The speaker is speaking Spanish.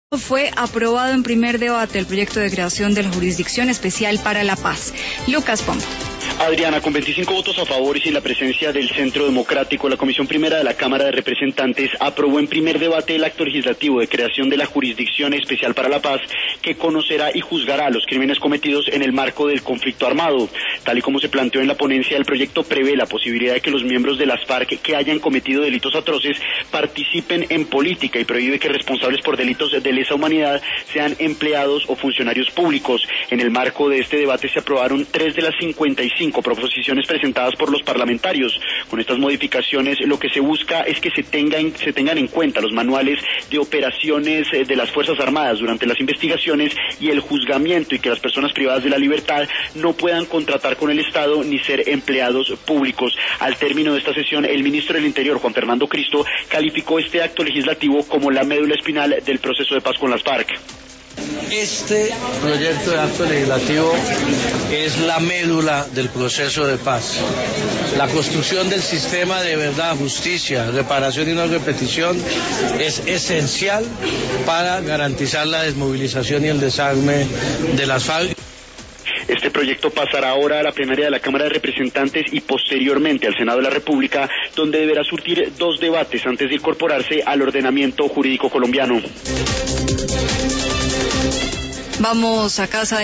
Fue aprobado en primer debate el proyecto de creación de la Jurisdicción Especial para la Paz. Lucas Pombo. Adriana, con 25 votos a favor y sin la presencia del Centro Democrático, la Comisión Primera de la Cámara de Representantes aprobó en primer debate el acto legislativo de creación de la Jurisdicción Especial para la Paz, que conocerá y juzgará los crímenes cometidos en el marco del conflicto armado. Tal y como se planteó en la ponencia, el proyecto prevé la posibilidad de que los miembros de las FARC que hayan cometido delitos atroces participen en política y prohíbe que responsables por delitos de lesa humanidad sean empleados o funcionarios públicos. En el marco de este debate se aprobaron 3 de las 55 proposiciones presentadas por los parlamentarios. Con estas modificaciones lo que se busca es que se tengan en cuenta los manuales de operaciones de las Fuerzas Armadas durante las investigaciones y el juzgamiento, y que las personas privadas de la libertad no puedan contratar con el Estado ni ser empleados públicos. Al término de esta sesión, el ministro del Interior, Juan Fernando Cristo, calificó este acto legislativo como la médula espinal del proceso de paz con las FARC. Este proyecto de acto legislativo es la médula del proceso de paz. La construcción del sistema de verdad, justicia, reparación y no repetición es esencial para garantizar la desmovilización y el desarme de las FARC. Este proyecto pasará ahora a la plenaria de la Cámara de Representantes y posteriormente al Senado de la República, donde deberá surtir 2 debates antes de incorporarse al ordenamiento jurídico colombiano. Vamos a casa de